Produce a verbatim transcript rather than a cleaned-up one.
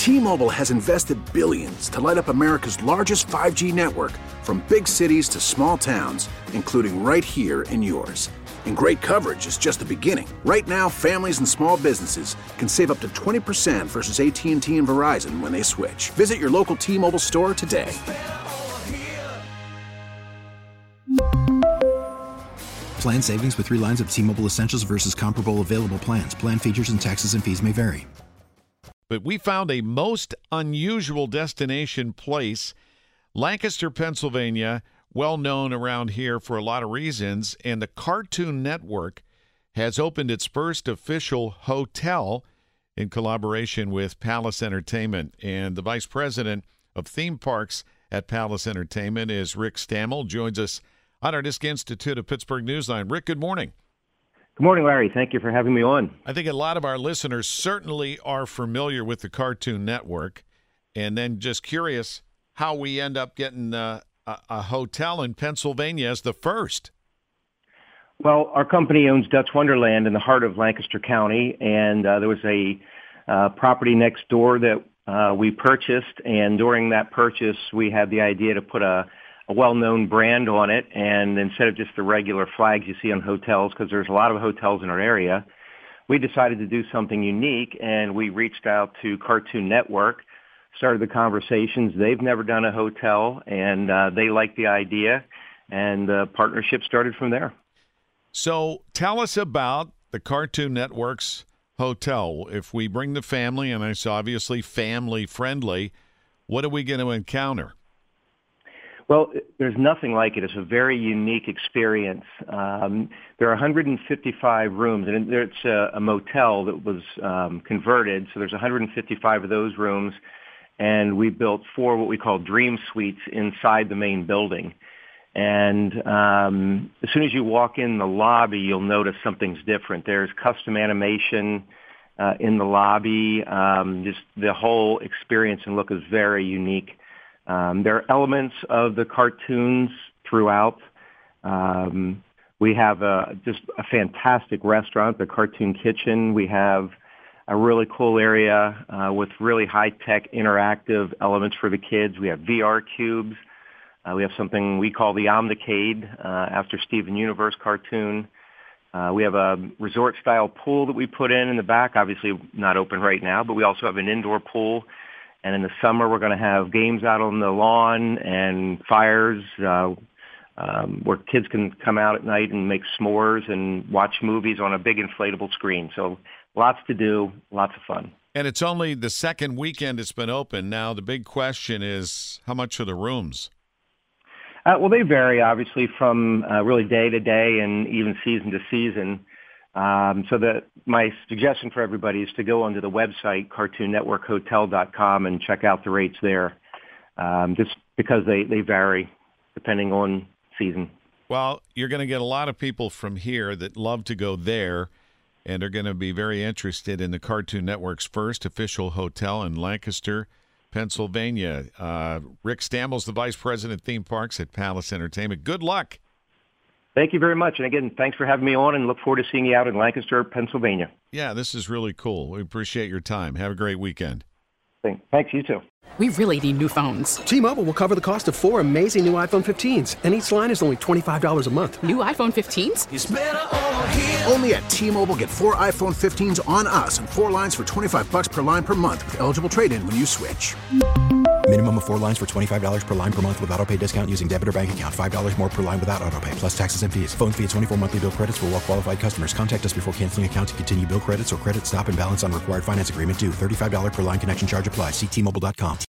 T-Mobile has invested billions to light up America's largest five G network, from big cities to small towns, including right here in yours. And great coverage is just the beginning. Right now, families and small businesses can save up to twenty percent versus A T and T and Verizon when they switch. Visit your local T-Mobile store today. Plan savings with three lines of T-Mobile Essentials versus comparable available plans. Plan features and taxes and fees may vary. But we found a most unusual destination place, Lancaster, Pennsylvania, well known around here for a lot of reasons, and the Cartoon Network has opened its first official hotel in collaboration with Palace Entertainment. And the Vice President of Theme Parks at Palace Entertainment is Rick Stammel, joins us on our Disc Institute of Pittsburgh Newsline. Rick, good morning. Good morning, Larry. Thank you for having me on. I think a lot of our listeners certainly are familiar with the Cartoon Network, and then just curious how we end up getting uh, a, a hotel in Pennsylvania as the first. Well, our company owns Dutch Wonderland in the heart of Lancaster County, and uh, there was a uh, property next door that uh, we purchased, and during that purchase, we had the idea to put a a well-known brand on it, and instead of just the regular flags you see on hotels, because there's a lot of hotels in our area, we decided to do something unique, and we reached out to Cartoon Network, started the conversations. They've never done a hotel, and uh, they liked the idea, and the partnership started from there. So tell us about the Cartoon Network's hotel. If we bring the family, and it's obviously family-friendly, what are we going to encounter? Well, there's nothing like it. It's a very unique experience. Um, there are one hundred fifty-five rooms, and it's a, a motel that was um, converted, so there's one hundred fifty-five of those rooms, and we built four what we call dream suites inside the main building. And um, as soon as you walk in the lobby, you'll notice something's different. There's custom animation uh, in the lobby. Um, just the whole experience and look is very unique. Um, there are elements of the cartoons throughout. Um, we have a, just a fantastic restaurant, the Cartoon Kitchen. We have a really cool area uh, with really high-tech interactive elements for the kids. We have V R cubes. Uh, we have something we call the Omnicade uh, after Steven Universe cartoon. Uh, we have a resort-style pool that we put in in the back, obviously not open right now, but we also have an indoor pool. And in the summer, we're going to have games out on the lawn and fires uh, um, where kids can come out at night and make s'mores and watch movies on a big inflatable screen. So lots to do, lots of fun. And it's only the second weekend it's been open. Now, the big question is, how much are the rooms? Uh, well, they vary, obviously, from uh, really day to day and even season to season. Um, so that my suggestion for everybody is to go onto the website, cartoon network hotel dot com, and check out the rates there, um, just because they, they vary depending on season. Well, you're going to get a lot of people from here that love to go there and are going to be very interested in the Cartoon Network's first official hotel in Lancaster, Pennsylvania. Uh, Rick Stammel's the Vice President of Theme Parks at Palace Entertainment. Good luck. Thank you very much. And again, thanks for having me on, and look forward to seeing you out in Lancaster, Pennsylvania. Yeah, this is really cool. We appreciate your time. Have a great weekend. Thanks, you too. We really need new phones. T-Mobile will cover the cost of four amazing new iPhone fifteens, and each line is only twenty-five dollars a month. New iPhone fifteens? It's better over here. Only at T-Mobile, get four iPhone fifteens on us and four lines for twenty-five dollars per line per month with eligible trade-in when you switch. Minimum of four lines for twenty-five dollars per line per month with autopay discount using debit or bank account. five dollars more per line without autopay, plus taxes and fees. Phone fee at twenty-four monthly bill credits for well-qualified customers. Contact us before canceling account to continue bill credits or credit stop and balance on required finance agreement due. thirty-five dollars per line connection charge applies. See T Mobile dot com.